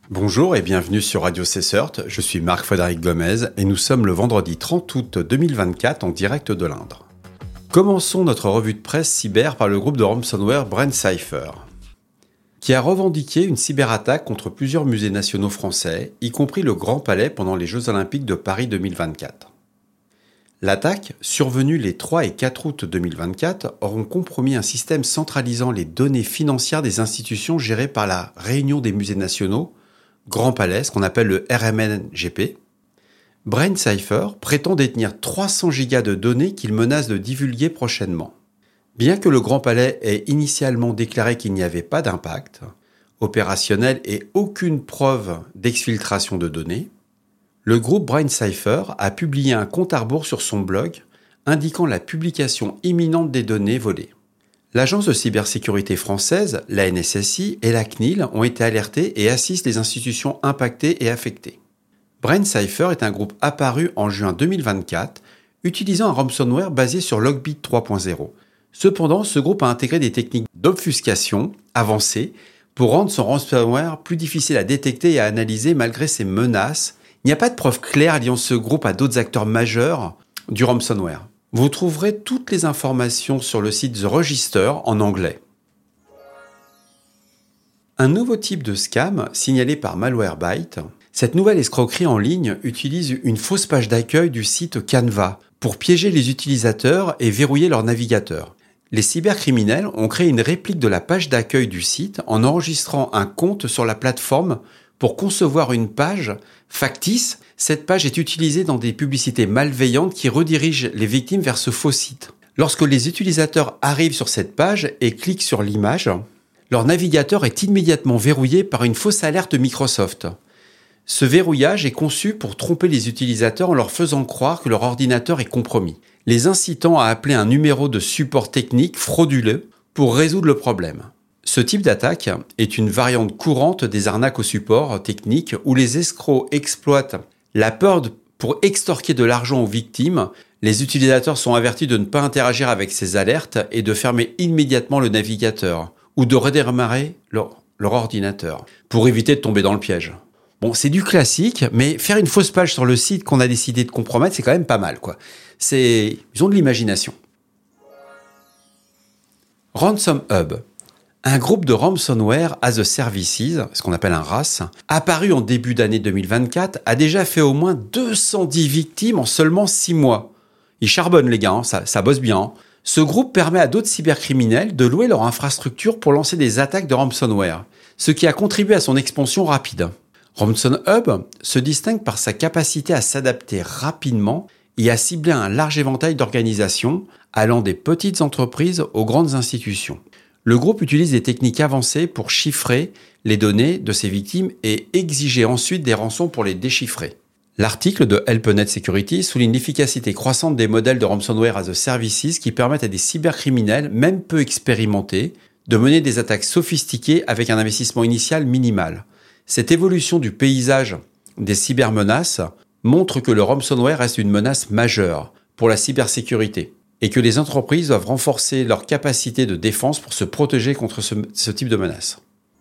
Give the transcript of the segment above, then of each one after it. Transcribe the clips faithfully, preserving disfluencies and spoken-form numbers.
Bonjour et bienvenue sur Radio CSERT, je suis Marc-Frédéric Gomez et nous sommes le vendredi trente août deux mille vingt-quatre en direct de l'Indre. Commençons notre revue de presse cyber par le groupe de ransomware BrainCypher, qui a revendiqué une cyberattaque contre plusieurs musées nationaux français, y compris le Grand Palais pendant les Jeux Olympiques de Paris deux mille vingt-quatre. L'attaque, survenue les trois et quatre août deux mille vingt-quatre, auront compromis un système centralisant les données financières des institutions gérées par la Réunion des musées nationaux, Grand Palais, ce qu'on appelle le R M N G P. BrainCypher prétend détenir trois cents gigas de données qu'il menace de divulguer prochainement. Bien que le Grand Palais ait initialement déclaré qu'il n'y avait pas d'impact opérationnel et aucune preuve d'exfiltration de données, le groupe BrainCypher a publié un compte à rebours sur son blog indiquant la publication imminente des données volées. L'agence de cybersécurité française, la N S S I et la C N I L ont été alertées et assistent les institutions impactées et affectées. BrainCypher est un groupe apparu en juin deux mille vingt-quatre, utilisant un ransomware basé sur Logbit trois point zéro. Cependant, ce groupe a intégré des techniques d'obfuscation avancées pour rendre son ransomware plus difficile à détecter et à analyser malgré ses menaces. Il n'y a pas de preuves claires liant ce groupe à d'autres acteurs majeurs du ransomware. Vous trouverez toutes les informations sur le site The Register en anglais. Un nouveau type de scam signalé par Malwarebytes. Cette nouvelle escroquerie en ligne utilise une fausse page d'accueil du site Canva pour piéger les utilisateurs et verrouiller leur navigateur. Les cybercriminels ont créé une réplique de la page d'accueil du site en enregistrant un compte sur la plateforme pour concevoir une page factice. Cette page est utilisée dans des publicités malveillantes qui redirigent les victimes vers ce faux site. Lorsque les utilisateurs arrivent sur cette page et cliquent sur l'image, leur navigateur est immédiatement verrouillé par une fausse alerte Microsoft. Ce verrouillage est conçu pour tromper les utilisateurs en leur faisant croire que leur ordinateur est compromis, les incitant à appeler un numéro de support technique frauduleux pour résoudre le problème. Ce type d'attaque est une variante courante des arnaques au support technique où les escrocs exploitent la peur pour extorquer de l'argent aux victimes. Les utilisateurs sont avertis de ne pas interagir avec ces alertes et de fermer immédiatement le navigateur ou de redémarrer leur, leur ordinateur pour éviter de tomber dans le piège. Bon, c'est du classique, mais faire une fausse page sur le site qu'on a décidé de compromettre, c'est quand même pas mal, quoi. C'est, ils ont de l'imagination. Ransom Hub. Un groupe de ransomware as a services, ce qu'on appelle un R A S, apparu en début d'année deux mille vingt-quatre, a déjà fait au moins deux cent dix victimes en seulement six mois. Ils charbonnent les gars, hein, ça, ça bosse bien. Hein. Ce groupe permet à d'autres cybercriminels de louer leur infrastructure pour lancer des attaques de ransomware, ce qui a contribué à son expansion rapide. Ransom Hub se distingue par sa capacité à s'adapter rapidement et à cibler un large éventail d'organisations, allant des petites entreprises aux grandes institutions. Le groupe utilise des techniques avancées pour chiffrer les données de ses victimes et exiger ensuite des rançons pour les déchiffrer. L'article de HelpNet Security souligne l'efficacité croissante des modèles de ransomware as a services qui permettent à des cybercriminels, même peu expérimentés, de mener des attaques sophistiquées avec un investissement initial minimal. Cette évolution du paysage des cybermenaces montre que le ransomware reste une menace majeure pour la cybersécurité et que les entreprises doivent renforcer leur capacité de défense pour se protéger contre ce, ce type de menace.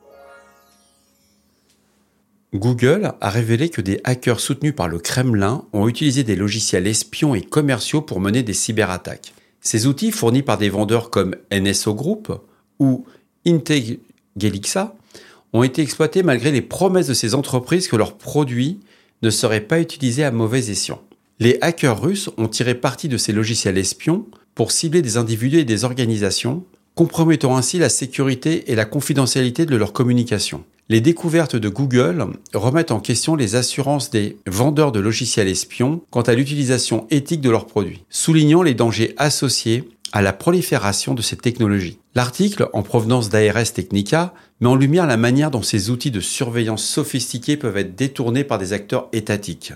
Google a révélé que des hackers soutenus par le Kremlin ont utilisé des logiciels espions et commerciaux pour mener des cyberattaques. Ces outils, fournis par des vendeurs comme N S O Group ou Intellixa, ont été exploités malgré les promesses de ces entreprises que leurs produits ne seraient pas utilisés à mauvais escient. Les hackers russes ont tiré parti de ces logiciels espions pour cibler des individus et des organisations, compromettant ainsi la sécurité et la confidentialité de leurs communications. Les découvertes de Google remettent en question les assurances des vendeurs de logiciels espions quant à l'utilisation éthique de leurs produits, soulignant les dangers associés à la prolifération de ces technologies. L'article, en provenance d'A R S Technica, met en lumière la manière dont ces outils de surveillance sophistiqués peuvent être détournés par des acteurs étatiques.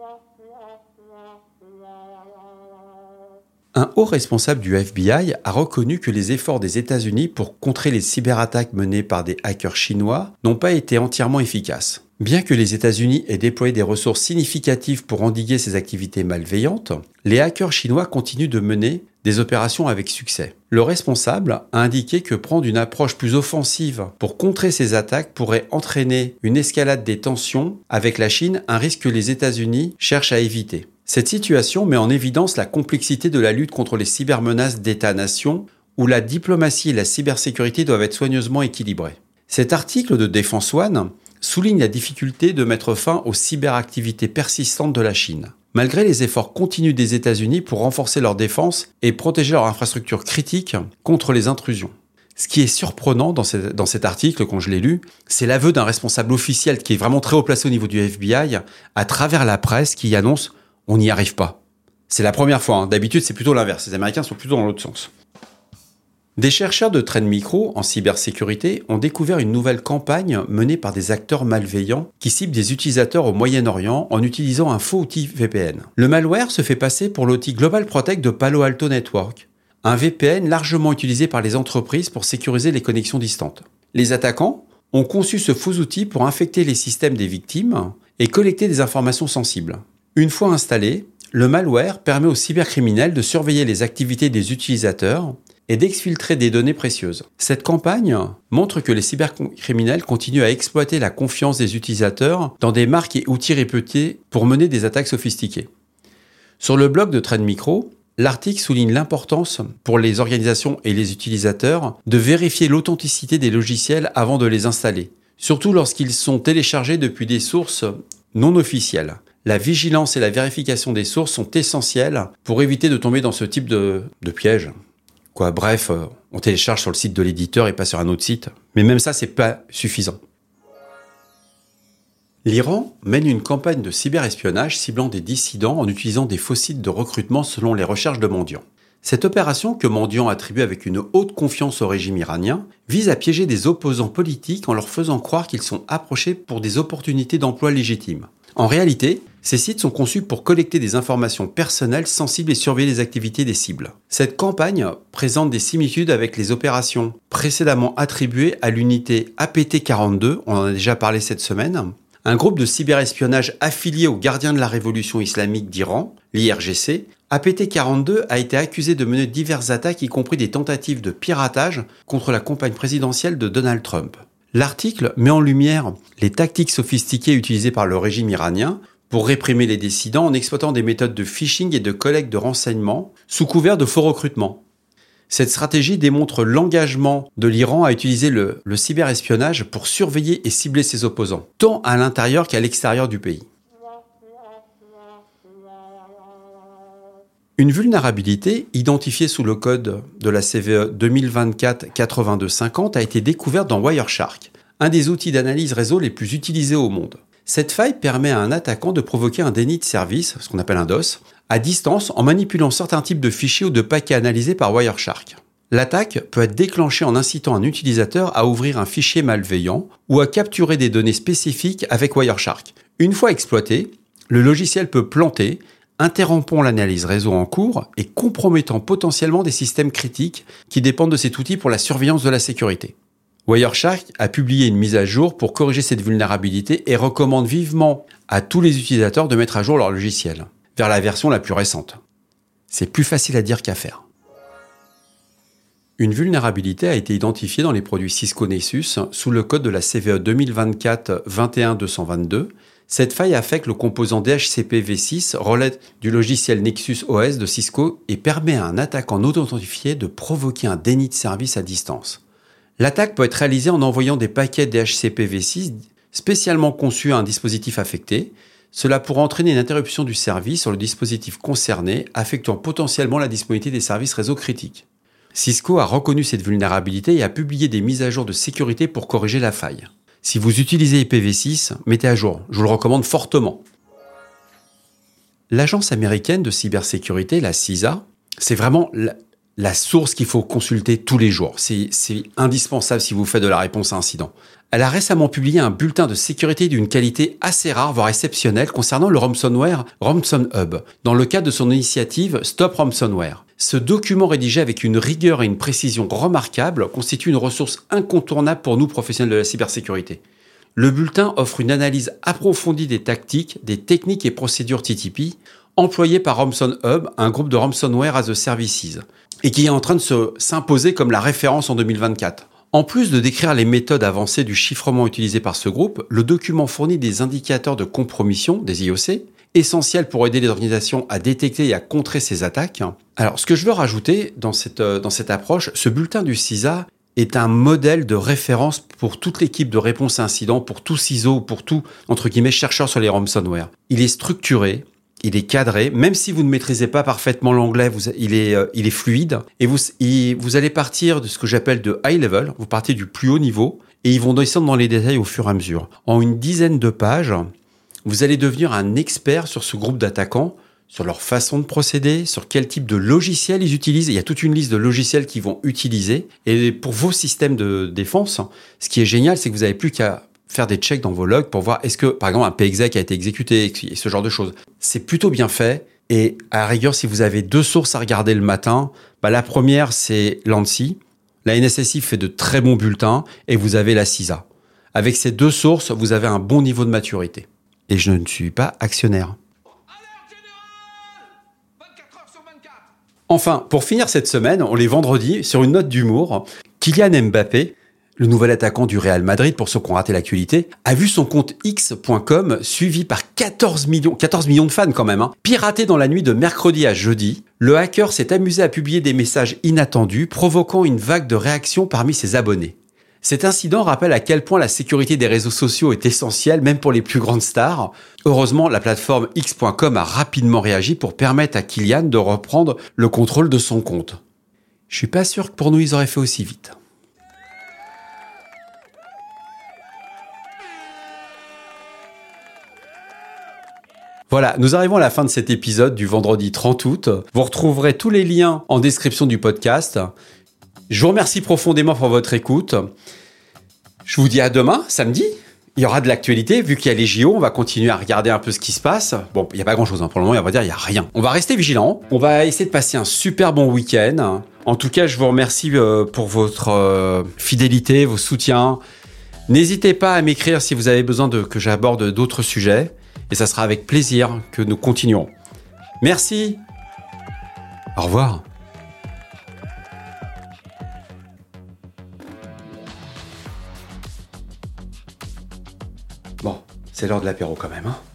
Un haut responsable du F B I a reconnu que les efforts des États-Unis pour contrer les cyberattaques menées par des hackers chinois n'ont pas été entièrement efficaces. Bien que les États-Unis aient déployé des ressources significatives pour endiguer ces activités malveillantes, les hackers chinois continuent de mener des opérations avec succès. Le responsable a indiqué que prendre une approche plus offensive pour contrer ces attaques pourrait entraîner une escalade des tensions avec la Chine, un risque que les États-Unis cherchent à éviter. Cette situation met en évidence la complexité de la lutte contre les cybermenaces d'État-nation, où la diplomatie et la cybersécurité doivent être soigneusement équilibrées. Cet article de Défense One souligne la difficulté de mettre fin aux cyberactivités persistantes de la Chine. Malgré les efforts continus des États-Unis pour renforcer leur défense et protéger leur infrastructure critique contre les intrusions. Ce qui est surprenant dans, ce, dans cet article, quand je l'ai lu, c'est l'aveu d'un responsable officiel qui est vraiment très haut placé au niveau du F B I, à travers la presse, qui annonce « on n'y arrive pas ». C'est la première fois, hein. D'habitude c'est plutôt l'inverse, les Américains sont plutôt dans l'autre sens. Des chercheurs de Trend Micro en cybersécurité ont découvert une nouvelle campagne menée par des acteurs malveillants qui ciblent des utilisateurs au Moyen-Orient en utilisant un faux outil V P N. Le malware se fait passer pour l'outil Global Protect de Palo Alto Networks, un V P N largement utilisé par les entreprises pour sécuriser les connexions distantes. Les attaquants ont conçu ce faux outil pour infecter les systèmes des victimes et collecter des informations sensibles. Une fois installé, le malware permet aux cybercriminels de surveiller les activités des utilisateurs et d'exfiltrer des données précieuses. Cette campagne montre que les cybercriminels continuent à exploiter la confiance des utilisateurs dans des marques et outils réputés pour mener des attaques sophistiquées. Sur le blog de Trend Micro, l'article souligne l'importance pour les organisations et les utilisateurs de vérifier l'authenticité des logiciels avant de les installer, surtout lorsqu'ils sont téléchargés depuis des sources non officielles. La vigilance et la vérification des sources sont essentielles pour éviter de tomber dans ce type de, de piège. Quoi, bref, on télécharge sur le site de l'éditeur et pas sur un autre site. Mais même ça, c'est pas suffisant. L'Iran mène une campagne de cyberespionnage ciblant des dissidents en utilisant des faux sites de recrutement selon les recherches de mendiants. Cette opération, que Mendiant attribue avec une haute confiance au régime iranien, vise à piéger des opposants politiques en leur faisant croire qu'ils sont approchés pour des opportunités d'emploi légitimes. En réalité, ces sites sont conçus pour collecter des informations personnelles sensibles et surveiller les activités des cibles. Cette campagne présente des similitudes avec les opérations précédemment attribuées à l'unité A P T quarante-deux, on en a déjà parlé cette semaine, un groupe de cyberespionnage affilié aux gardiens de la révolution islamique d'Iran, l'I R G C. A P T quarante-deux a été accusé de mener diverses attaques, y compris des tentatives de piratage contre la campagne présidentielle de Donald Trump. L'article met en lumière les tactiques sophistiquées utilisées par le régime iranien pour réprimer les dissidents en exploitant des méthodes de phishing et de collecte de renseignements sous couvert de faux recrutements. Cette stratégie démontre l'engagement de l'Iran à utiliser le, le cyberespionnage pour surveiller et cibler ses opposants, tant à l'intérieur qu'à l'extérieur du pays. Une vulnérabilité identifiée sous le code de la C V E deux mille vingt-quatre quatre-vingt-deux cinquante a été découverte dans Wireshark, un des outils d'analyse réseau les plus utilisés au monde. Cette faille permet à un attaquant de provoquer un déni de service, ce qu'on appelle un DOS, à distance en manipulant certains types de fichiers ou de paquets analysés par Wireshark. L'attaque peut être déclenchée en incitant un utilisateur à ouvrir un fichier malveillant ou à capturer des données spécifiques avec Wireshark. Une fois exploité, le logiciel peut planter, interrompant l'analyse réseau en cours et compromettant potentiellement des systèmes critiques qui dépendent de cet outil pour la surveillance de la sécurité. Wireshark a publié une mise à jour pour corriger cette vulnérabilité et recommande vivement à tous les utilisateurs de mettre à jour leur logiciel, vers la version la plus récente. C'est plus facile à dire qu'à faire. Une vulnérabilité a été identifiée dans les produits Cisco Nessus sous le code de la C V E deux mille vingt-quatre vingt et un deux cent vingt-deux. Cette faille affecte le composant D H C P v six, relais du logiciel Nexus O S de Cisco et permet à un attaquant non authentifié de provoquer un déni de service à distance. L'attaque peut être réalisée en envoyant des paquets D H C P v six spécialement conçus à un dispositif affecté. Cela pourrait entraîner une interruption du service sur le dispositif concerné, affectant potentiellement la disponibilité des services réseau critiques. Cisco a reconnu cette vulnérabilité et a publié des mises à jour de sécurité pour corriger la faille. Si vous utilisez I P v six, mettez à jour. Je vous le recommande fortement. L'agence américaine de cybersécurité, la C I S A, c'est vraiment la, la source qu'il faut consulter tous les jours. C'est, c'est indispensable si vous faites de la réponse à incident. Elle a récemment publié un bulletin de sécurité d'une qualité assez rare, voire exceptionnelle, concernant le ransomware RansomHub, dans le cadre de son initiative Stop Ransomware. Ce document rédigé avec une rigueur et une précision remarquables constitue une ressource incontournable pour nous professionnels de la cybersécurité. Le bulletin offre une analyse approfondie des tactiques, des techniques et procédures T T P employé par Ransom Hub, un groupe de ransomware as a services, et qui est en train de se, s'imposer comme la référence en deux mille vingt-quatre. En plus de décrire les méthodes avancées du chiffrement utilisé par ce groupe, le document fournit des indicateurs de compromission, des I O C, essentiels pour aider les organisations à détecter et à contrer ces attaques. Alors, ce que je veux rajouter dans cette, dans cette approche, ce bulletin du C I S A est un modèle de référence pour toute l'équipe de réponse à incidents, pour tout C I S O, pour tout, entre guillemets, chercheur sur les ransomware. Il est structuré, il est cadré, même si vous ne maîtrisez pas parfaitement l'anglais, vous, il, est, euh, il est fluide, et vous, il, vous allez partir de ce que j'appelle de high level, vous partez du plus haut niveau, et ils vont descendre dans les détails au fur et à mesure. En une dizaine de pages, vous allez devenir un expert sur ce groupe d'attaquants, sur leur façon de procéder, sur quel type de logiciel ils utilisent. Il y a toute une liste de logiciels qu'ils vont utiliser. Et pour vos systèmes de défense, ce qui est génial, c'est que vous n'avez plus qu'à faire des checks dans vos logs pour voir est-ce que, par exemple, un P exec a été exécuté et ce genre de choses. C'est plutôt bien fait. Et à la rigueur, si vous avez deux sources à regarder le matin, bah la première, c'est l'ANSSI. La N S S I fait de très bons bulletins et vous avez la C I S A. Avec ces deux sources, vous avez un bon niveau de maturité. Et je ne suis pas actionnaire. Enfin, pour finir cette semaine, on est vendredi, sur une note d'humour, Kylian Mbappé, le nouvel attaquant du Real Madrid, pour ceux qui ont raté l'actualité, a vu son compte X point com suivi par quatorze millions, quatorze millions de fans quand même, hein, piraté dans la nuit de mercredi à jeudi. Le hacker s'est amusé à publier des messages inattendus, provoquant une vague de réactions parmi ses abonnés. Cet incident rappelle à quel point la sécurité des réseaux sociaux est essentielle, même pour les plus grandes stars. Heureusement, la plateforme X point com a rapidement réagi pour permettre à Kylian de reprendre le contrôle de son compte. Je suis pas sûr que pour nous, ils auraient fait aussi vite. Voilà, nous arrivons à la fin de cet épisode du vendredi trente août. Vous retrouverez tous les liens en description du podcast. Je vous remercie profondément pour votre écoute. Je vous dis à demain, samedi. Il y aura de l'actualité. Vu qu'il y a les J O, on va continuer à regarder un peu ce qui se passe. Bon, il n'y a pas grand-chose hein. Pour le moment, on va dire il n'y a rien. On va rester vigilant. On va essayer de passer un super bon week-end. En tout cas, je vous remercie pour votre fidélité, vos soutiens. N'hésitez pas à m'écrire si vous avez besoin de, que j'aborde d'autres sujets. Et ça sera avec plaisir que nous continuerons. Merci. Au revoir. Bon, c'est l'heure de l'apéro quand même, hein.